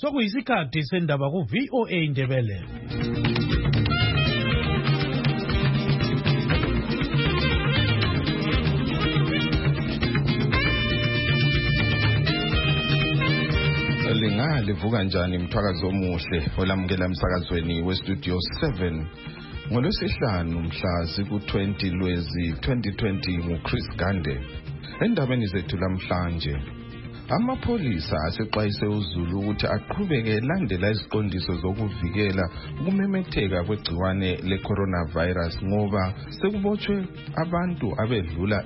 Sokuyisikhathi sendaba ku VOA Indebele. Livuka njani mthwakazi omuhle olamukela emsakazweni westudio 7 ngolwesihlanu mhla ziku-20 Lwezi 2020 nguChris Gande. Endabeni zethu lamhlanje, amapholisa asexwayise uZulu ukuthi aqhubeke elandela iziqondiso zokuvikela ukumemetheka kwegciwane le-coronavirus ngoba sekubotshwe abantu abedlula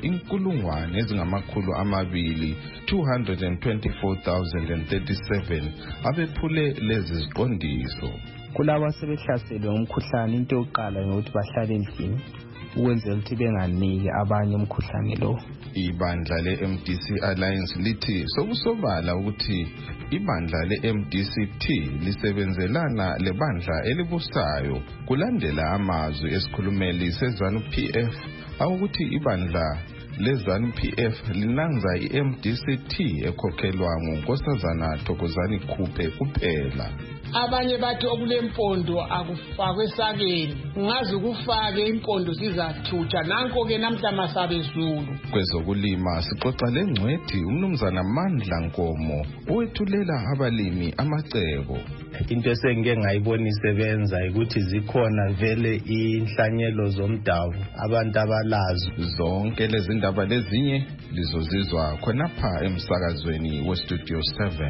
224,237 abephule lezi ziqondiso. Kulabo asebehlaselwe ngumkhuhlane, into yokuqala ukuthi bahlale endlini ukwenzela ukuthi benganiki abanye umkhuhlane lo. Ibandla le-MDC Alliance lithi sokusobala ukuthi ibandla le-MDCT lisebenzelana lebandla elibusayo kulandela amazwi esikhulumeli seZANU-PF awukuthi ibandla leZANU-PF linanza i-MDCT ekhokhelwa nguNkosazana Thokozani Khuphe kuphela. Abanye bathi okulempondo akufakwe esakeni, ungazi ukufake impondo sizathutsha. Nanko ke namhla masabezulu. Kwezokulima sixoxa lengcwethi umnumzana Mandla Nkomo owethulela abalimi amacebo. Into esengike ngayibona isebenza ukuthi zikhona vele inhlanyelo zomdabu abantu abalazo. Zonke lezi ndaba lezinye lizozizwa khonapha emsakazweni westudio 7.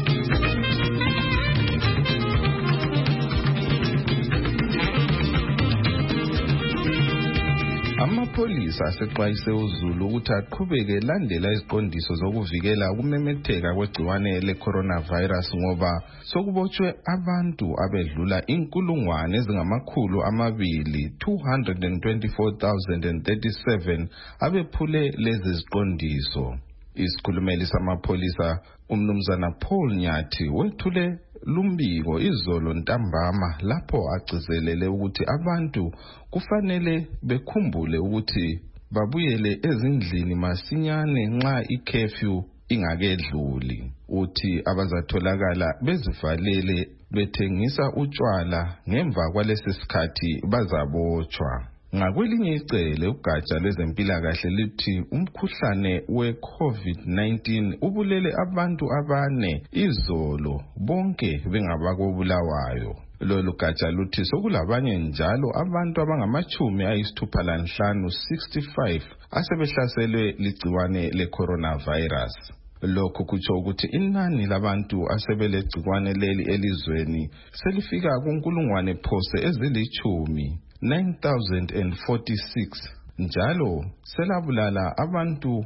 Amapholisa asexwayise uZulu ukuthi aqhubeke elandela iziqondiso zokuvikela ukumemetheka kwegciwane le-coronavirus ngoba sokubotshwe abantu abedlula 224,237 abephule lezi ziqondiso. Isikhulumeli samapholisa umnumzana Paul Nyathi wethule lumbiko izolo ntambama lapho agcizelele ukuthi abantu kufanele bekhumbule ukuthi babuyele ezindlini masinyane nxa i-curfew ingakedluli. Uthi abazatholakala bezivalele bethengisa utshwala ngemva kwalesi sikhathi bazabotshwa. Ngakwelinye icele ugatsha lwezempilakahle lithi umkhuhlane we-COVID-19 ubulele abantu 4 izolo bonke bengabakobulawayo. Lolu gatsha luthi sokulabanye njalo abantu abangama-65 asebehlaselwe ligciwane le-coronavirus. Lokhu kutsho ukuthi inani labantu asebelegciwane leli elizweni selifika kunkulungwane phose ezili-10. 9,046 njalo selabulala abantu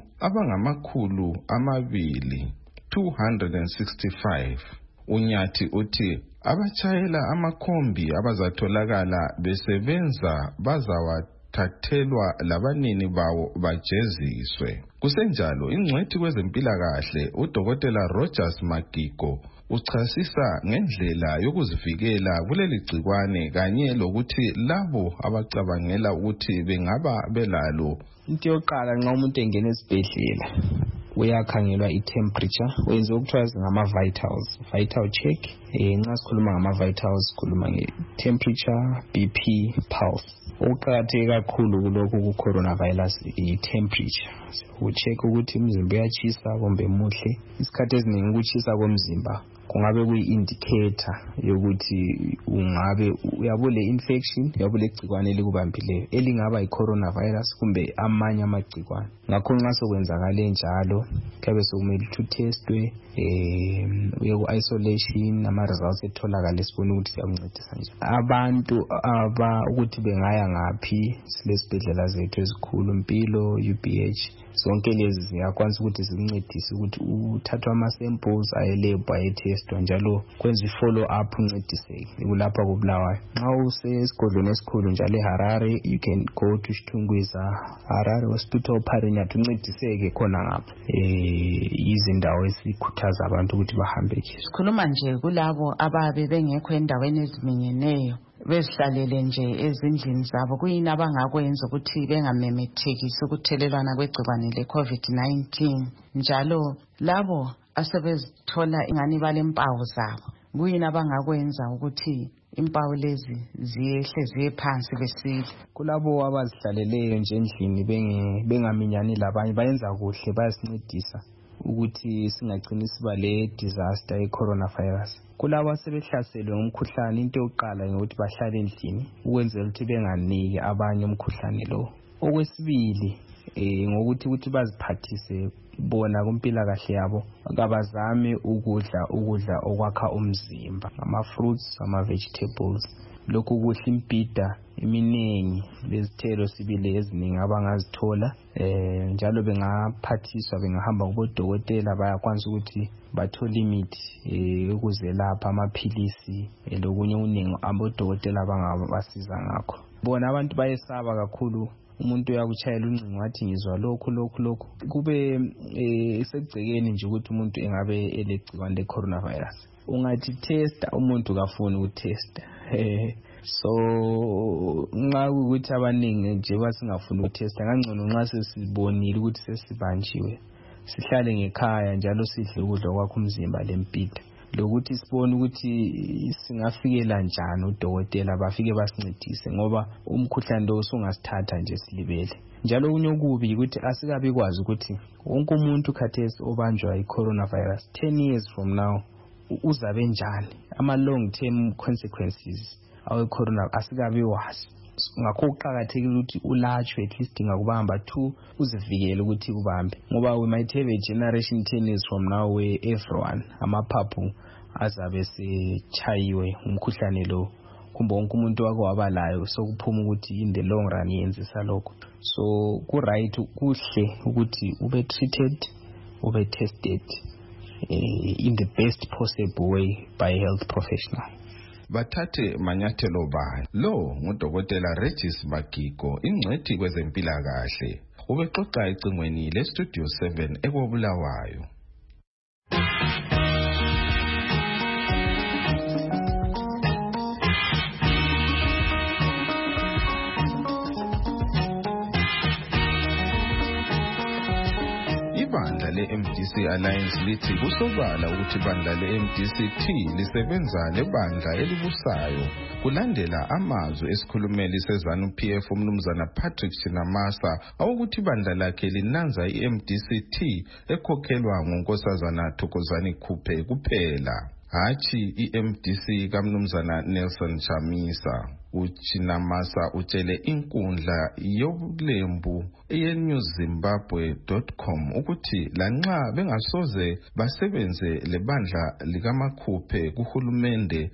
abangama-265. Unyathi uthi abatshayela amakhombi abazatholakala besebenza bazawathathelwa labanini bawo bajeziswe. Kusenjalo ingcwethi kwezempilakahle uDokotela Rogers Magigo uchasisa ngendlela yokuzivikela kuleli gciwane kanye lokuthi labo abacabangela ukuthi bengaba belalo. Into yokuqala nxa umuntu engena esibhedlela uyakhangelwa i-temperature, wenze okuthiwa ngama-vitals, vital check. Nxa sikhuluma ngama-vitals sikhuluma nge-temperature, BP, pulse. Okuqakatheke kakhulu kulokhu ku-coronavirus i-temperature. Ucheck ukuthi umzimba uyatshisa kumbe muhle. Isikhathi eziningi ukutshisa komzimba kungabe kuyi-indicator yokuthi ungabe uyabule infection, uyabule igcikwane elikubambileyo elingaba yi-coronavirus kumbe amanye amagcikwane. Ngakho nxa sokwenzakale njalo kuyabe sokumele ukuthi uthestwe, uye ku-isolation, ama-results etholakale sibone ukuthi siyakuncedisa nje. Abantu ukuthi bengaya ngaphi, silesibhedlela zethu ezikhulu, Mpilo, UBH, zonke lezi ziyakwanisa ukuthi zikuncedise ukuthi uthathwe ama-samples ayelebhu ayethestwa njalo kwenza i-follow up uncediseke kulapha kubulawayo. Nxa usesigodlweni esikhulu njalo eHarare, you can go to Shitungwiza Harare Hospital Parinyat uncediseke khona ngapha. Izindawo esikhuthaza abantu ukuthi bahambe kizo. Sikhuluma nje kulabo ababe bengekho endaweni eziminyeneyo bezihlalele nje ezindlini zabo, kuyini abangakwenza ukuthi bengamemethekisi ukuthelelwana kwegciwane le-COVID-19 njalo labo asebezithola ingani balempawu zabo kuyini abangakwenza ukuthi impawu lezi ziyehle ziye phansi besile? Kulabo abazihlaleleyo nje endlini bengaminyani labanye bayenza kuhle, bayasincedisa ukuthi singagcini siba le disaster ye-coronavirus. Kulabo asebehlaselwe ngumkhuhlane, into yokuqala ukuthi bahlale endlini ukwenzela ukuthi benganiki abanye umkhuhlane lo. Okwesibili ngokuthi baziphathise bona kumpilakahle yabo, kabazame ukudla okwakha umzimba, ama-fruits, ama-vegetables, lokhu kudla imbhida eminingi lezithelo sibili eziningi abangazithola. Njalo bengaphathiswa, bengahamba kubodokotela, bayakwanisa ukuthi bathole imithi ukuzelapha, amaphilisi lokunye uningi abodokotela bangabasiza ngakho. Bona abantu bayesaba kakhulu, umuntu uyakuchayela uncingo wathi ngizwa lokhu kube segcekeni nje ukuthi umuntu engabe elegciwane le-coronavirus. Ungathi testa, umuntu kafuni ukutesta. So nxa ukuthi abaningi nje basingafuni ukutesta, ngangcono nxa sesibonile ukuthi sesibanjiwe sihlale ngekhaya njalo sidle ukudla okwakha umzimba lempilo, lokuthi sibone ukuthi singafikela njani udokotela bafike basincedise, ngoba umkhuhlane lo usungasithatha nje silibele. Njalo kunye okubi ukuthi asikabi kwazi ukuthi wonke umuntu khathesi obanjwa i-coronavirus 10 years from now uzabe njani, ama-long term consequences awe-corona asikabi wazi. Ngakho kuqakathekile ukuthi ulatshwe at least ngakubamba 2 uzivikele ukuthi kubambe, ngoba we might have a generation 10 years from now where everyone amaphaphu azabe sechayiwe umkhuhlane lo, kumbe wonke umuntu wake wabalayo sokuphuma ukuthi in the long run yenzisa lokho. So ku-right, kuhle ukuthi ube treated, ube tested in the best possible way by a health professional. Bathathe manyathelo bani? Lo ngudokotela Regis Magigo, ingcwethi kwezempilakahle. Ubexoxa ecingweni leStudio 7 eKobulawayo. Ibandla le-MDC Alliance lithi kusobala ukuthi ibandla le-MDC-T lisebenza lebandla elibusayo kulandela amazwi esikhulumeli seZANU-PF umnumzana Patrick Chinamasa awukuthi ibandla lakhe linanza i-MDC-T ekhokhelwa ngunkosazana Thokozani Khuphe kuphela, hachi i-MDC kamnumzana Nelson Chamisa. Uchinamasa utshele inkundla yobulembu yenewszimbabwe.com ukuthi lanxa bengasoze basebenze lebandla likaMakhuphe kuhulumende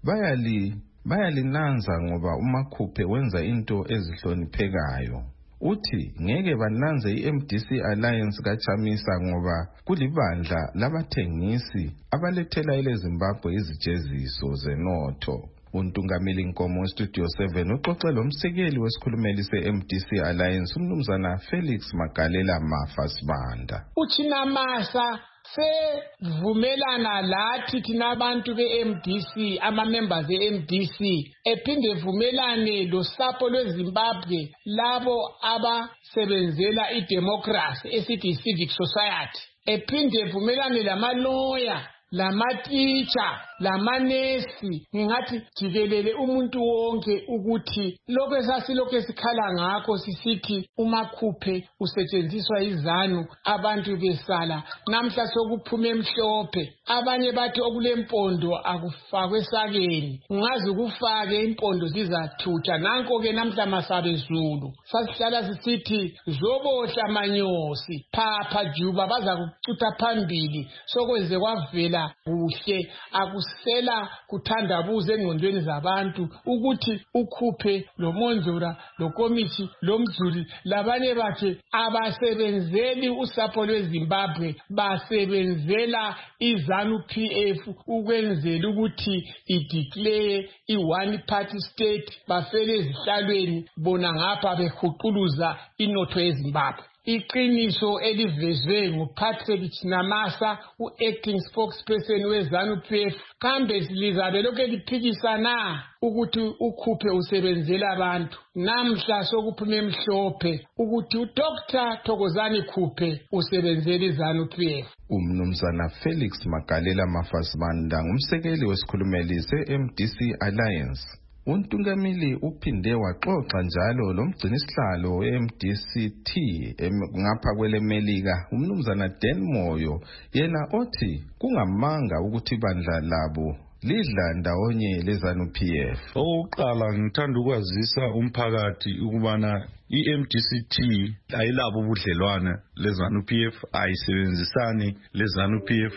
bayalinanza ngoba uMakhuphe wenza into ezihloniphekayo. Uthi ngeke bananze i-MDC Alliance kaChamisa ngoba kulibandla labathengisi abalethela eleZimbabwe izijeziso zenotho. Untungameli Nkomo Studio 7 uxoxe lomsekeli wesikhulumeli se-MDC Alliance umnumzana Felix Magalela Mafa Sibanda. Uchinamasa sevumelana lathi thina abantu be-MDC, ama-members e-MDC, ephinde vumelane losapho lweZimbabwe labo abasebenzela idemocracy esithi civic society, ephinde vumelane lamaloya, lamatitsha, lamanesi, ngingathi jikelele umuntu wonke ukuthi lokho esasilokho esikhala ngakho sisithi uMakhuphe usetshenziswa izanu abantu besala namhla sokuphume emhlophe, abanye bathi okulempondo akufakwe esakeni, ungaze ukufake impondo zizathutsha. Nanko ke namhla masabezulu sasihlala sisithi zobohla manyosi phapha juba bazakucutha phambili, sokwenze kwavela kuhle akusela kuthandabuza engqondweni zabantu ukuthi uKhuphe loMonzora loKomithi loMzuri labanye bakhe abasebenzeli usapho lweZimbabwe, basebenzela iZANU-PF ukwenzela ukuthi ideclare i-one party state, bafele ezihlalweni bona ngapha behuquluza inotho yeZimbabwe. iqiniso elivezwe nguPatrick Chinamasa uacting spokesperson weZANU-PF kambe lizabe lokho liphikisana ukuthi ukhuphe usebenzela abantu. Namhla sokuphume emhlophe ukuthi uDr Thokozani Khuphe usebenzela iZANU-PF. Umnumzana Felix Magalela Mafasibanda ngumsekeli wesikhulumeli se-MDC Alliance. Untungamili uphinde waxoxa njalo lomgcinisihlalo we-MDCT ngapha kwelemelika umnumzana Dan Moyo yena othi kungamanga ukuthi ibandla labo lidla ndawonye leZANU-PF. Oqala ngithanda ukwazisa umphakathi ukubana iMDCT ayilabo ubudlelwane leZANU-PF, ayisebenzisani leZANU-PF.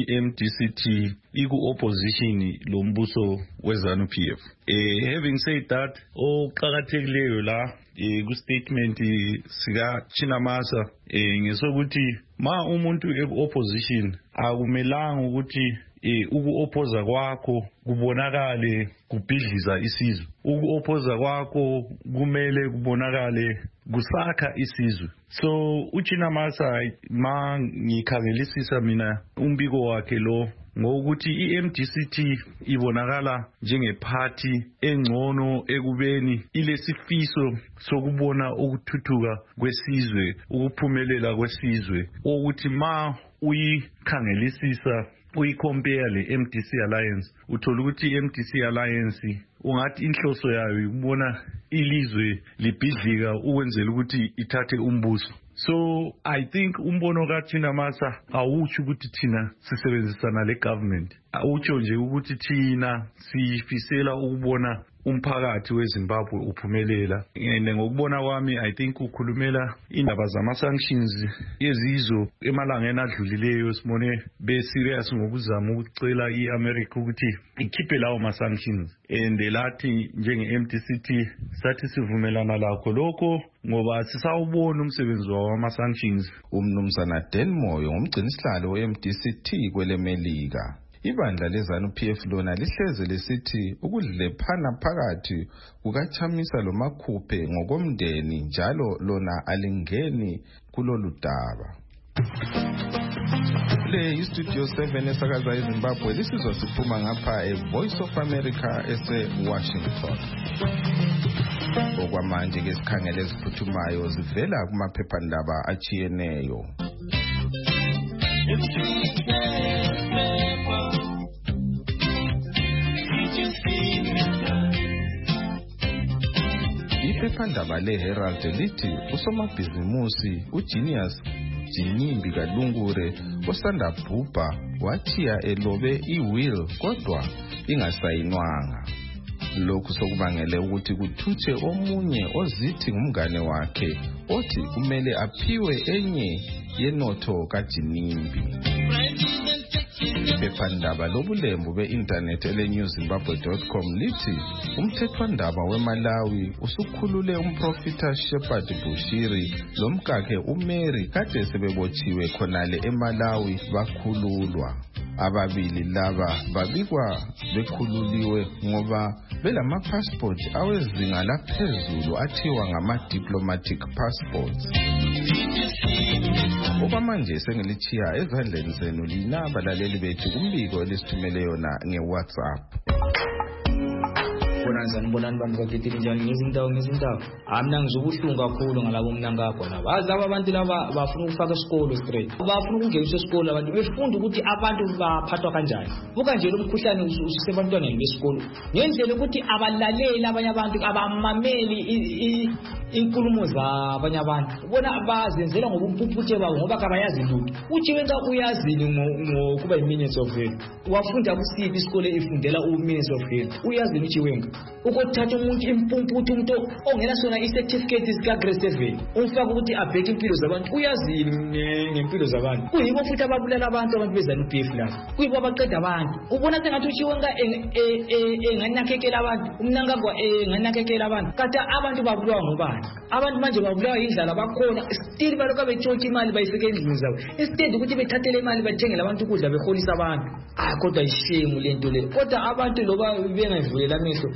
iMDCT iku-opposition lombuso weZANU-PF. Having said that, oqakathekileyo la ku-statement sika Chinamasa ngesokuthi ma umuntu eku-opposition akumelanga ukuthi uku-opposa kwakho kubonakale kubhidliza isizwe. Uku-opposa kwakho kumele kubonakale kusakha isizwe. So uChinamasa ma ngikhangelisisa mina umbiko wakhe lo ngokuthi iMDCT ibonakala njengephathi engcono ekubeni ilesifiso sokubona ukuthuthuka kwesizwe, ukuphumelela kwesizwe, ukuthi ma uyikhangelisisa uyicompare le-MDC Alliance uthola ukuthi i-MDC Alliance ungathi inhloso yayo ukubona ilizwe libhidlika ukwenzela ukuthi ithathe umbuso. So I think umbono kaChinamasa awutsho ukuthi thina sisebenzisana le-government, awutsho nje ukuthi thina sifisela ukubona umphakathi weZimbabwe uphumelela. Ngokubona kwami I think ukhulumela indaba zama-sanctions yezizo emalangeni adlulileyo sibone be-serious ngokuzama ukucela i-America ukuthi ikhiphe lawo ma-sanctions, and lathi njenge-MDCT sathi sivumelana lakho lokho ngoba sisawubona umsebenzi wama-sanctions. Umnumzana Dan Moyo ngumgcinisihlalo we-MDCT kwelemelika. Ibandla leZANU-PF lona lihleze lesithi ukudlephana phakathi kukaChamisa loMakhuphe ngokomndeni njalo lona alingeni kulolu daba. Le iStudio 7 esakaza eZimbabwe lisizwa siphuma ngapha eVoice of America ese-Washington. Okwamanje ke sikhangele eziphuthumayo zivela kumaphephandaba achiyeneyo. Iphephandaba leHerald lithi usomabhizimusi uGenius Jinimbi Kalungure osanda bhubha wathiya elobe iwill kodwa ingasayinwanga. Lokhu sokubangele ukuthi kuthutshe omunye ozithi ngumngane wakhe othi kumele aphiwe enye yenotho kaJinimbi. Iphephandaba lobulembu be-internet ele-newzimbabwe.com lithi umthethwandaba weMalawi usukhulule umprofita Shepherd Bushiri lomkakhe uMary kade sebebotshiwe khonale eMalawi bakhululwa. Ababili laba babikwa bekhululiwe ngoba belama-passport awezinga laphezulu athiwa ngama-diplomatic passports. Okwamanje sengilichiya ezandleni zenu lina balaleli bethu kumbiko elisithumele yona ngeWhatsApp. Bonani bantu bakhetile njani ngezindawo mina ngizobuhlungu kakhulu ngalabo mnangagwa laba. Azi laba abantu laba bafuna ukufaka isikolo straight, bafuna ukungenisa isikolo abantu befunda ukuthi abantu baphathwa kanjani. Buka nje lo mkhuhlane usebantwaneni besikolo ngendlela ukuthi abalaleli abanye abantu abamameli inkulumo zabanye abantu bona bazenzela ngobumpuputhe babo ngoba kabayazi lutho. Uthi wenza uyazini ngokuba i-minutes of health, wafunda kusiphi isikole ifundela u-minutes of health, uyazini uthi wenga ukuthatha umuntu impumputhe umuntu ongena sona i-certificate sika grade 7 umfaka ukuthi abheke impilo zabantu, uyazini ngempilo zabantu. Kuyibo futhi ababulala abantu beZANU-PF la, kuyibo abaqeda abantu. Ubona sengathi uthi wenga enganakekela abantu, umnangagwa enganakekela abantu, kade abantu babulawa ngobani? Abantu manje babulawa indlala bakhona still balokho betshontsha imali bayifike endlini zabo instead ukuthi bethathele imali bathengele abantu ukudla beholisa abantu. Kodwa ishame lento le. Kodwa abantu loba bengavulela amehlo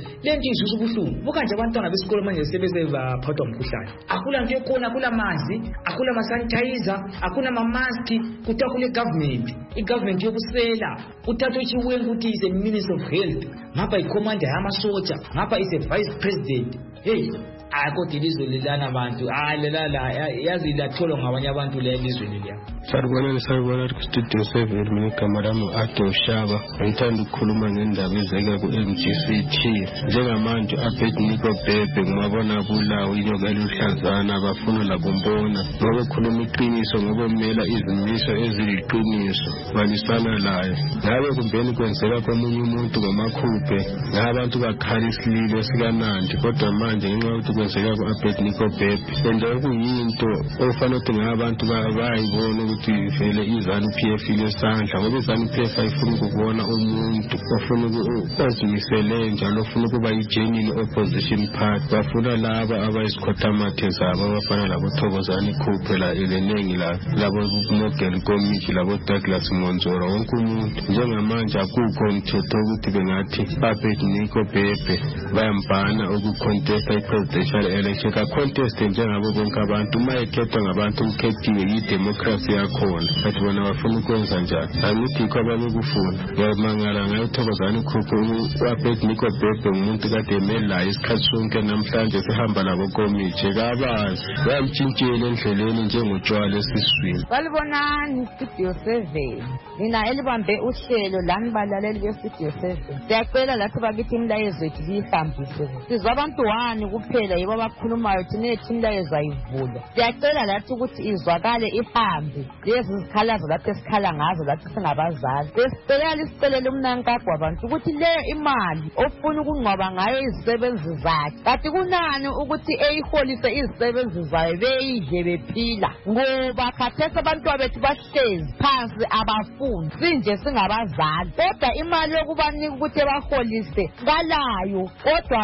lento izwisa ubuhlungu. Buka nje abantwana besikole manje sebeze baphathwa umkhuhlane. Akula nto ekhona, akula manzi, akula ma-sanitizer, akuna ma-mask, kuthiwa kule government. I-government yokusela uthatha ichiwengu ukuthi is a minister of health, ngapha i-commander yamasoja, ngapha is a vice president. Hey, kodwa ilizwe lilana abantu lela yazi latholwa ngabanye abantu le elizweni liya. Saribona ku-Studio 7 mina igama lami Ado Shaba. Ngithanda ukukhuluma ngendaba ezeka ku-MGCT. Njengamanje Abednego Bhebhe ngibabona kulawo inyoka eluhlazana bafuna lakumbona. Ngoba khuluma iqiniso ngoba umela izimiso eziliqiniso balisana laye. Ngabe kumbeni kwenzeka komunye umuntu ngamakhuphe ngabantu bakhala isililo sikanandi kodwa manje ngenxa yokuthi kwenzeka ku-Abednego Bhebhe lento kuyinto ofanele ukuthi ngabantu bayibona ukuthi vele iZANU-PF ilesandla ngoba iZANU-PF ayifuni ukubona umuntu bafuna ukuzimisele njalo ofuna ukuba i-genuine opposition party bafuna laba abayisikhothamathi zabo abafana labo Thokozani Khuphe la elenengi labo Mogel Komiti labo Douglas Monzora wonke umuntu njengamanje akukho umthetho ukuthi bengathi Abednego Bhebhe bayambana ukucontesta i-presidential election ka-contest njengabo bonke abantu uma ekhethwa ngabantu ukhethiwe yi-democracy yakhona bathi bona bafuna ukwenza njani angithi yikho abanye ukufuna ngiyamangala ngayo Thokozani Khuphe u-Abednego Bhebhe umuntu kade emelayo isikhathi sonke namhlanje sihamba labo komiti kabazi bayamtshintshela endleleni njengotshwala esiswini. Balibonani Studio 7 mina elibambe uhlelo lani balaleli be-Studio 7 siyacela lathi bakithi imilayezo yethu liyihambise sizwa abantu wani kuphela yibo abakhulumayo thina ethi imilayezo ayivulwa siyacela lathi ukuthi izwakale ihambe lezi zikhalazo lathi esikhala ngazo lathi singabazali sesicelela isicelele umnankagwa abantu ukuthi leyo imali ofuna ukungcwaba ngayo izisebenzi zakhe kanti kunani ukuthi eyiholise izisebenzi zayo beyidle bephila ngoba khathesi abantwana bethu bahlezi phansi abafundi sinje singabazali kodwa imali yokubanika ukuthi baholise ngalayo kodwa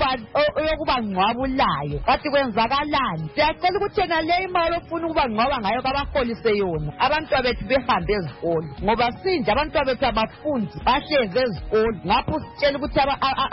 yokuba ngcwabulayo kanti kwenzakalani siyacela ukuthi yena le imali ofuna ukuba ngcwaba ngayo kabaholise yona abantwana bethu behambe ezikolo ngoba sinje abantwana bethu abafundi bahlezi ezikolo ngapho sitshela ukuthi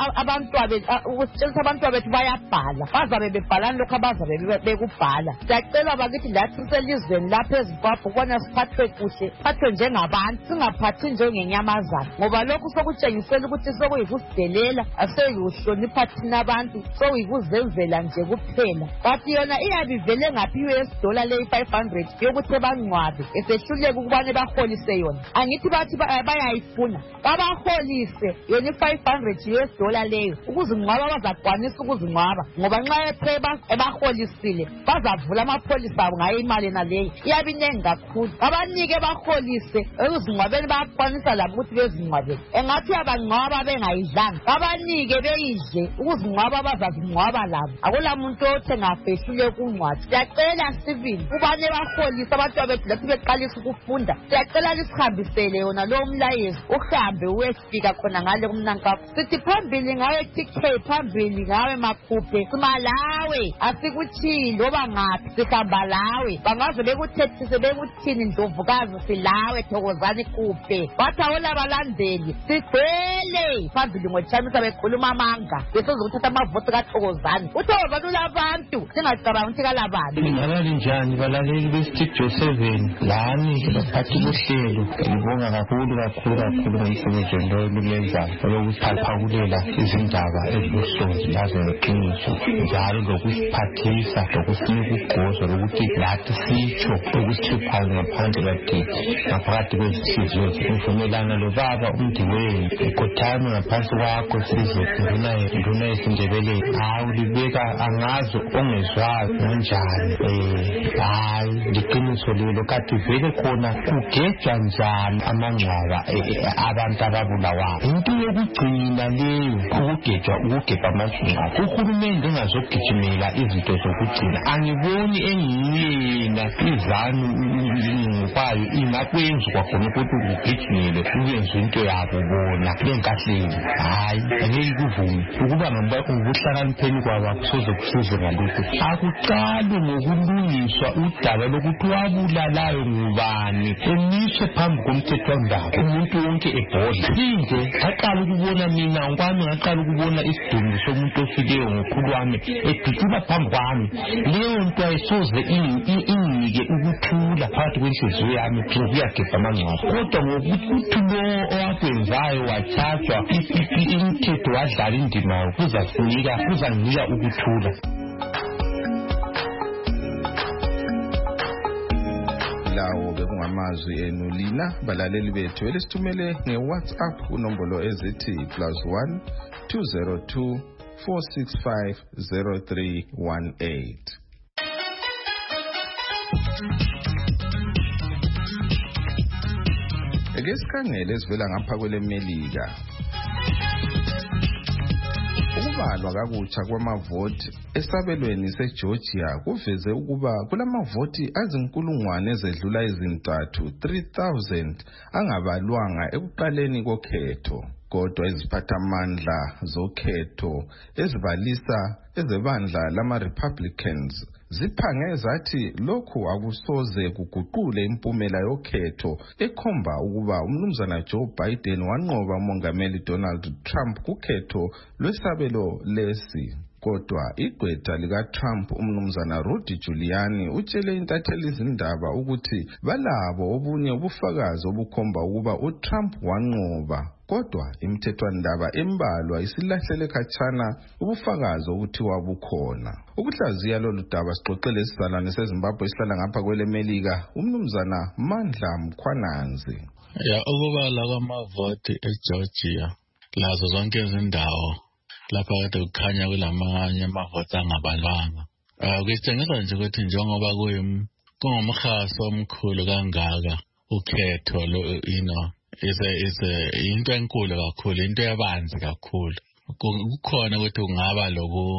abantwana bethu bayabhala bazabe bebhalani lokho abazabe bekubhala siyacela bakithi lathi selizweni lapha eZimbabwe kubona siphathwe kuhle phathwe njengabantu singaphathi njengenyamazana ngoba lokhu sokutshengisela ukuthi sokuyikusidelela aseyikuhlonipha thina abantu sokuyikuzenzela nje kuphela kanti yona iyabe ivele ngaphi $US le 500 yokuthi bangcwabe esehluleka ukubane baholise yona angithi bathi bayayifuna babaholise yona $500 leyo ukuzingcwaba bazakwanisa ukuzingcwaba ngoba nxa ethe ebaholisile bazavula amapholisa abo ngayo imali naleyo iyabe inengi kakhulu abanike baholise ekuzingcwabeni bayakwanisa labo ukuthi bezingcwabele engathi abangcwaba bengayidlanga abanike beyidle ukuzingcwaba bazazingcwaba labo akula muntu othe ngafehlule kungcwaba siyacela sibili kubane baholise abantwana bethu lathi beqalisa ukufunda siyacela lisihambisele yona lo mlayezo uhambe uyefika khona ngale kumnankakho sithi phambili ngawe TK phambili ngawe Makhuphe simalawe asikuthini loba ngaphi sihamba lawe bangaze bekuthethise bekuthini Ndlovukazi silawe Thokozani Khuphe bathi awula balandeli sigcwele phambili ngochamisa bekhuluma amanga besizokuthatha amavoti kaThokozani uThokozani ulabantu singacabanga ukuthi kalabantu ngalali njani balaleli be-Studio 7 lani baphathi bohlelo ngibonga kakhulu ngomsebenzi olulenzayo olokuphakulela izindaba ezibuhlungu lazo neqiniso njalo lokusiphathisa lokusinika ugqozo lokuthi lathi sitsho ukusithuphayo ngaphandle kathina ngaphakathi kwezihliziyo ngivumelana lobaba uMndiweni ikhothame ngaphansi kwakho sizwe nduna esindebeleni hawu libeka angazo ongezwayo ngonjani hayi liqiniso lelo kade vele khona kugejwa njani amangcwaba abantu ababulawayo into yokugcina leyo ukugejwa amangcwaba uhulumende engazogijimela izinto zokugcina angiboni engiyena iZANU ngokwayo ingakwenza kwakhona ukuthi ugijimele uyenze into yabo bona benkahleni hayi angeke kuvume ukuba ngobuhlakanipheni kwabo indaba kusoze kusize ngalokho. Akuqale ngokulungiswa udaba lokuthi wabulalayo ngubani, emiswe phambi komthethwandaba, umuntu wonke ebhodla. Phinde aqala ukubona mina ngokwami, ngaqala ukubona isidumbu somuntu ofileyo ngokhulu wami edutyula phambi kwami. Leyo nto ayisoze inginike ukuthula phakathi kwenhliziyo yami ukuyagebha amangcwaba. Kodwa ngokuthi lo owakwenzayo wathathwa imithetho wadlala indima yayo kuzanginika ukuthula. Lawo bekungamazwi enu lina balaleli bethu elisithumele nge-WhatsApp kunombolo ezithi +1 202 465 0318. Ake sikhangele ezivela ngapha kwelemelika. Ukubalwa kakutsha kwamavoti esabelweni seGeorgia kuveze ukuba kulamavoti azinkulungwane ezedlula izintathu 3,000 angabalwanga ekuqaleni kokhetho. Kodwa iziphathamandla zokhetho ezibalisa ezebandla lama-Republicans ziphange zathi lokhu akusoze kuguqule impumela yokhetho ekhomba ukuba umnumzana Joe Biden wanqoba umongameli Donald Trump kukhetho lwesabelo lesi. Kodwa igqwetha lika-Trump umnumzana Rudy Giuliani utshele intatheli izindaba ukuthi balabo obunye ubufakazi obukhomba ukuba uTrump wanqoba. Kodwa imithethwandaba embalwa isilahlele khatshana ubufakazi okuthiwa bukhona. Ukuhlaziya lolu daba sixoxele isizalwane seZimbabwe esihlala ngapha kwelemelika umnumzana Mandla Mkhwananzi. Ukubala kwamavoti eGeorgia lazo zonke izindawo lapha kade kukhanya kulamanye amavoti angabalwanga. Kuyitshengisa nje ukuthi njengoba kungumkhaso omkhulu kangaka ukhetho into enkulu kakhulu, into ebanzi kakhulu. Kukhona ukuthi kungaba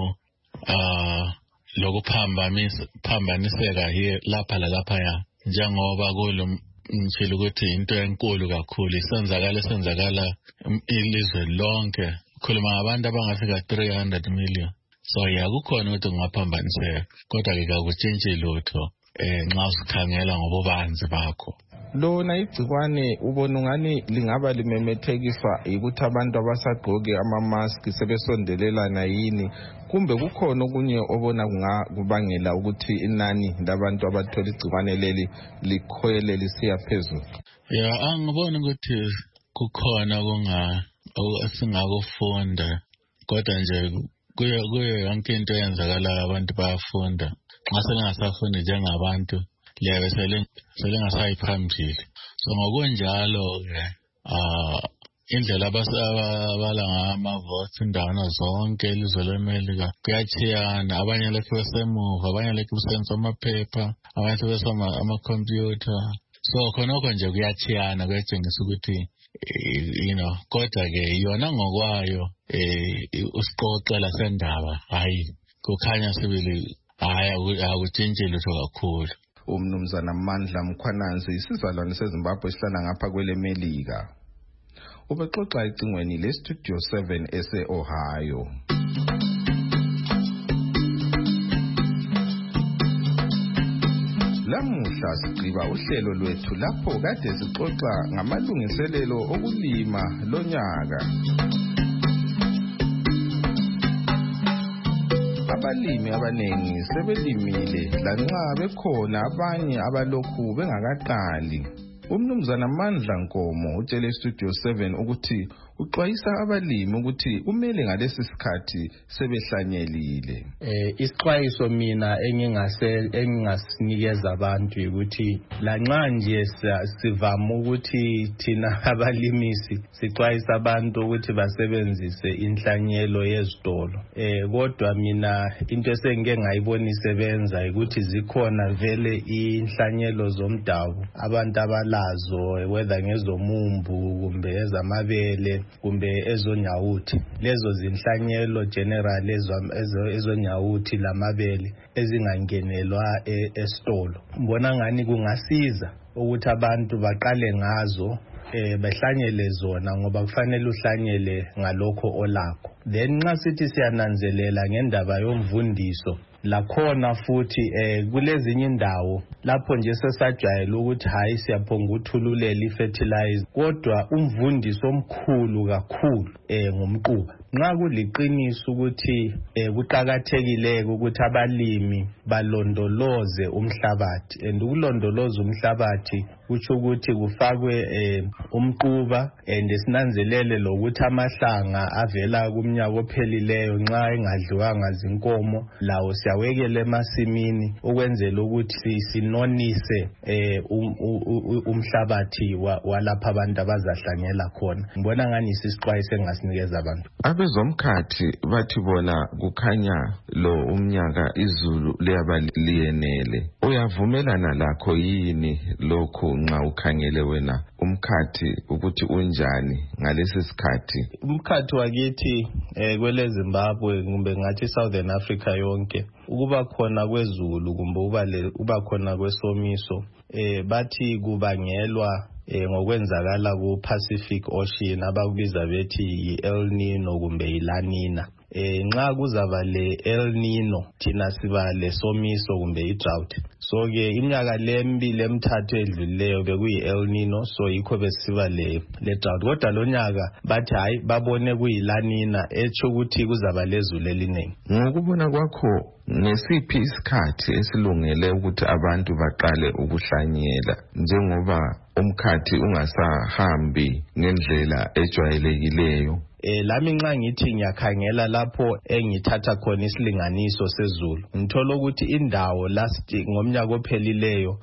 lokuphambaniseka lapha lalaphaya njengoba ngitshela ukuthi into enkulu kakhulu isenzakala ilizwe lonke. Khuluma ngabantu abangafika 300 million. So kukhona ukuthi kungaphambaniseka, kodwa ke akutshintshi lutho nxa usikhangela ngobubanzi bakho. Lona igcikwane ubona ngani lingaba limemethekiswa ukuthi abantu abasagqoke amamaski sebesondelelana yini, kumbe kukhona okunye obona kungakubangela ukuthi inani labantu abathola igcikwane leli likhwele lisiya phezulu? Angibona ukuthi kukhona singakufunda, kodwa nje kuyo yonke into eyenzakalayo abantu bayafunda. Nxa selingasafundi njengabantu liyabe selingasayi phambili. So ngokunjalo-ke indlela abala ngamavoti indawana zonke ilizwe lemelika kuyachiyana. Abanye lekhe besemuva, abanye lekhe besebenzisa amaphepha, abanye sebenzisa amakhompyutha. So khonokho nje kuyachiyana, kuyatshengisa ukuthi kodwa-ke yona ngokwayo usiqoqela sendaba hayi kukhanya sibili akutshintshi lutho kakhulu. Umnumzana Mandla Mkhwananzi isizalwane seZimbabwe esihlala ngapha kwelemelika ubexoxa ecingweni leStudio 7 ese-Ohio. Lamuhla sigqiba uhlelo lwethu lapho kade sixoxa ngamalungiselelo okulima lonyaka. Abalimi abanengi sebelimile lanxa bekhona abanye abalokhu bengakaqali. Umnumzana Mandla Nkomo utshele Studio 7 ukuthi uxwayisa abalimi ukuthi kumele ngalesi sikhathi sebehlanyelile. Isixwayiso mina engingasinikeza abantu ukuthi lanxa nje sivama ukuthi thina abalimisi sixwayisa abantu ukuthi basebenzise inhlanyelo yezitolo. Kodwa mina into esengike ngayibona isebenza ukuthi zikhona vele inhlanyelo zomdabu abantu abalazo, whether ngezomumbu kumbe ezamabele kumbe ezonyawuthi. Lezo zinhlanyelo general ezonyawuthi lamabele ezingangenelwa esitolo. Mbona ngani kungasiza ukuthi abantu baqale ngazo behlanyele zona ngoba kufanele uhlanyele ngalokho olakho. Then nxa sithi siyananzelela ngendaba yomvundiso lakhona futhi kulezinye indawo lapho nje sesajwayele ukuthi hayi siyaphonga uthululela ifertilizer, kodwa umvundiso omkhulu kakhulu ngumquba. Nxa kuliqiniso ukuthi kuqakathekile ukuthi abalimi balondoloze umhlabathi, and ukulondoloza umhlabathi kutsho ukuthi kufakwe umquba and sinanzelele lokuthi amahlanga avela kumnyaka ophelileyo nxa engadliwanga zinkomo lawo siyawekela emasimini ukwenzela ukuthi sinonise umhlabathi walapha abantu abazahlanyela khona. Ngibona ngani isixwayiso engasinikeza abantu. Abezomkhathi bathi bona kukhanya lo umnyaka izulu liyaba liyenele. Uyavumelana lakho yini lokho nxa ukhangele wena umkhathi ukuthi unjani ngalesi sikhathi? Umkhathi wakithi kwele Zimbabwe kumbe ngathi Southern Africa yonke ukuba khona kwezulu kumbe uba khona kwesomiso bathi kubangelwa ngokwenzakala ku Pacific Ocean abakubiza bethi yi-El Nino kumbe yi-La Nina. Nxa kuzaba le El Nino thina siba le somiso kumbe i-drought. So ke iminyaka lemibili emithathu edlulileyo bekuyi El Nino, so yikho besiba le drought. Kodwa lo nyaka bathi hayi babone kuyi-La Nina etsho ukuthi kuzaba lezulu eliningi. Ngokubona kwakho ngesiphi isikhathi esilungele ukuthi abantu baqale ukuhlanyela njengoba umkhathi ungasahambi ngendlela ejwayelekileyo? Lami nxa ngithi ngiyakhangela lapho engithatha khona isilinganiso sezulu ngithola ukuthi indawo ngomnyaka ophelileyo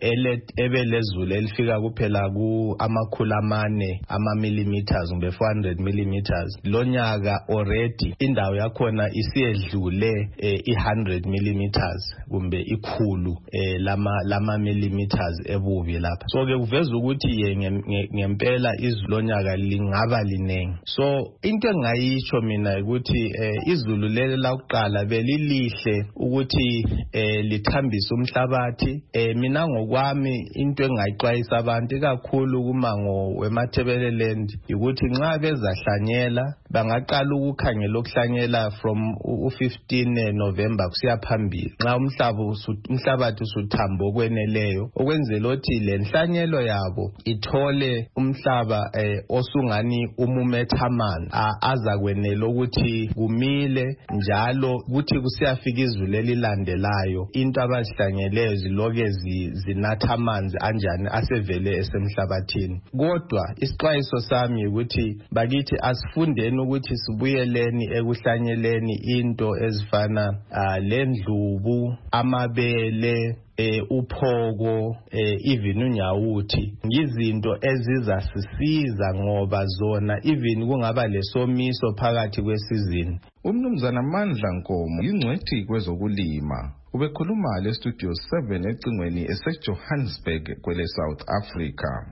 ebelezulu elifika kuphela ku 400 millimeters kumbe 400 millimeters. Lo nyaka already indawo yakhona isiyedlule 100 millimeters kumbe ikhulu lama millimeters ebubi lapha. So ke kuveza ukuthi ngempela izulu lo nyaka lingaba linengi. So into engayitsho mina ukuthi izulu leli lakuqala belilihle ukuthi lithambise umhlabathi. Mina ngokwami into engayixwayisa abantu kakhulu kumango weMathebeleland ukuthi nxa bezahlanyela bangaqala ukukhangela ukuhlanyela from u15 November kusiya phambili nxa umhlabathi usuthambo okweneleyo okwenzela ukuthi lenhlanyelo yabo ithole umhlaba osungani umumethamani azakwenela ukuthi kumile njalo ukuthi kusiyafika izulu elilandelayo into abazihlanyeleyo ziloke zinatha amanzi anjani asevele esemhlabathini. Kodwa isixwayiso sami ukuthi bakithi asifundeni ukuthi sibuyeleni ekuhlanyeleni into ezifana lendlubu, amabele, uphoko, even unyawuthi, yizinto ezizasisiza ngoba zona even kungaba lesomiso phakathi kwesizini. Umnumzana Mandla Nkomo yingcwethi kwezokulima ubekhuluma le studio 7 ecingweni eseJohannesburg kwele South Africa.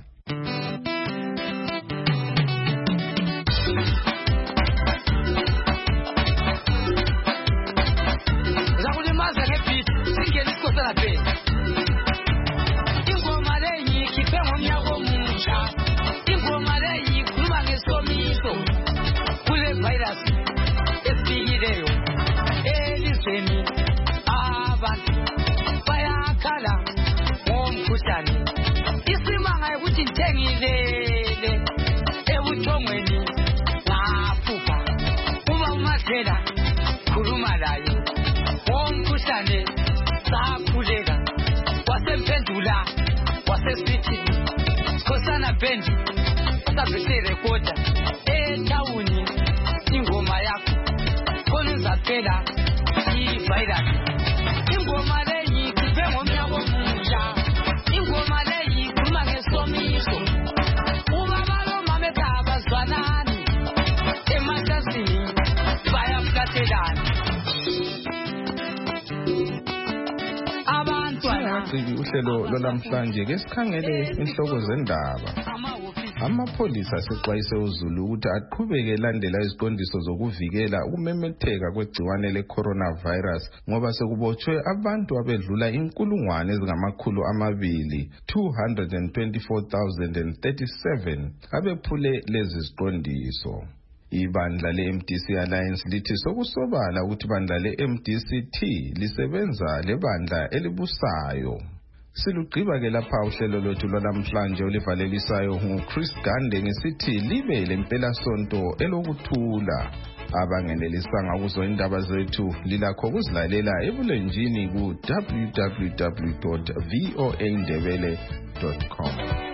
Bendi sabese rekoda tawuni ingoma yako koniza pela virus ingoma leyi kubengo myabo musha ingoma leyi kuma ngesomiso ubabalo mameka bazwanani emakasini bayafkatelana abantwana uhlelo lolwamhlanje ke sikhangele inhloko zendaba. Amapholisa asexwayise uZulu ukuthi aqhubeke elandela iziqondiso zokuvikela ukumemetheka kwegciwane le-coronavirus ngoba sekubotshwe abantu abedlula 224,037 abephule lezi ziqondiso. Ibandla le-MDC Alliance lithi sokusobala ukuthi ibandla le-MDC-T lisebenza lebandla elibusayo. Silugqiba-ke lapha uhlelo lwethu lwalamhlanje olivalelisayo nguChris Gande ngesithi libe lempelasonto elokuthula. Abangenelisanga kuzo indaba zethu lilakho ukuzilalela ebulenjini ku www.voaindebele.com.